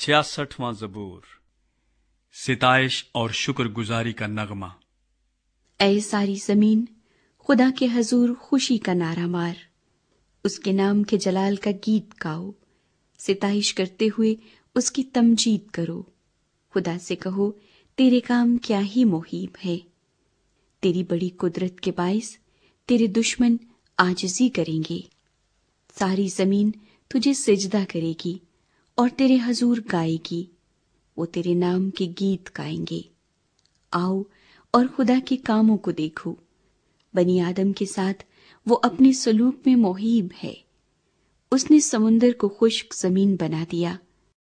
66वां ज़बूर। सिताइश और शुक्रगुजारी का नगमा। ऐ सारी जमीन, खुदा के हजूर खुशी का नारा मार, उसके नाम के जलाल का गीत गाओ, सिताइश करते हुए उसकी तमजीद करो। खुदा से कहो, तेरे काम क्या ही मुहीब है। तेरी बड़ी कुदरत के बाइस तेरे दुश्मन आजिज़ी करेंगे। सारी जमीन तुझे सिजदा करेगी और तेरे हजूर गाएगी। वो तेरे नाम के गीत गाएंगे। आओ और खुदा के कामों को देखो। बनी आदम के साथ वो अपने सलूक में मुहीब है। उसने समुंदर को खुश्क जमीन बना दिया